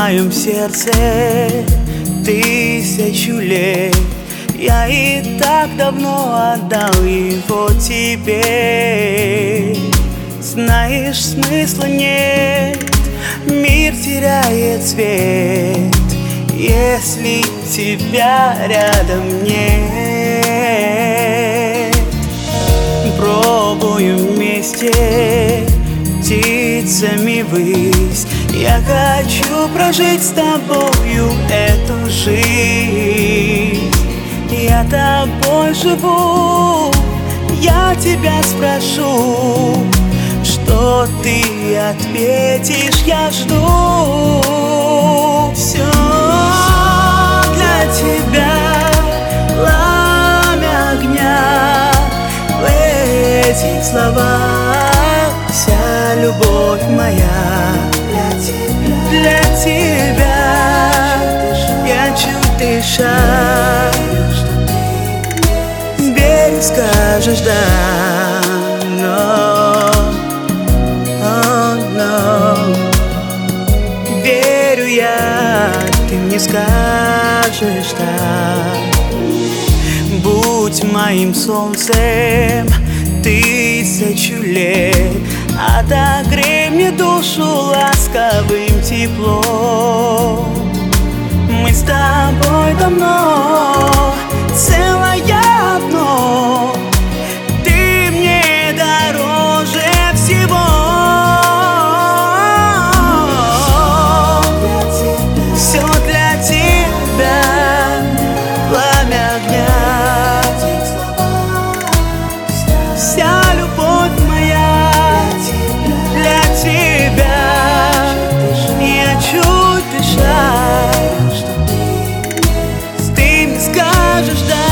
моем сердце тысячу лет. Я и так давно отдал его тебе. Знаешь, смысла нет, мир теряет цвет, если тебя рядом нет. Пробуем вместе птицами ввысь. Я хочу прожить с тобою эту жизнь. Я тобой живу, я тебя спрошу, что ты ответишь, я жду. Все для тебя, пламя огня, в этих словах вся любовь моя. Для тебя я чуть дышать, верю, скажешь да, но верю я, ты мне скажешь да. Будь моим солнцем тысячу лет, отогрей мне душу ласковым теплом. Мы с тобой давно целое одно, ты мне дороже всего. Все для тебя, пламя огня, вся любовь моя. Для тебя я чуть дышать, ты мне скажешь да.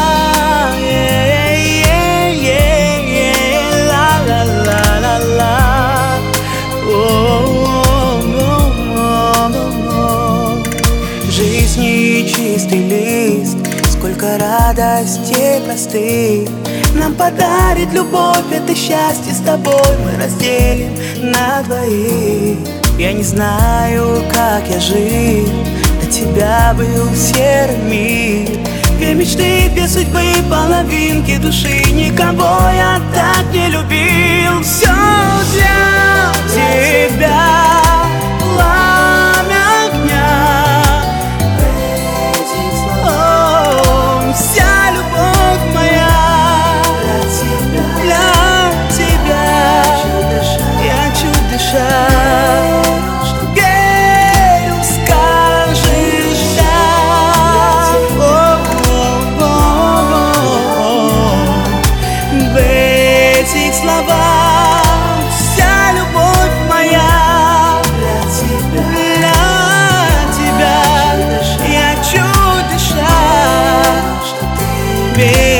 Жизни чистый лист, сколько радостей простых нам подарит любовь, это счастье с тобой мы разделим на двоих. Я не знаю, как я жил, до тебя был серый мир. Две мечты, две судьбы, половинки души, никого я так не любил. Все для тебя, пламя огня, вся любовь моя. Верю, скажешь да. В этих словах вся любовь моя. Для тебя я чуть дышать.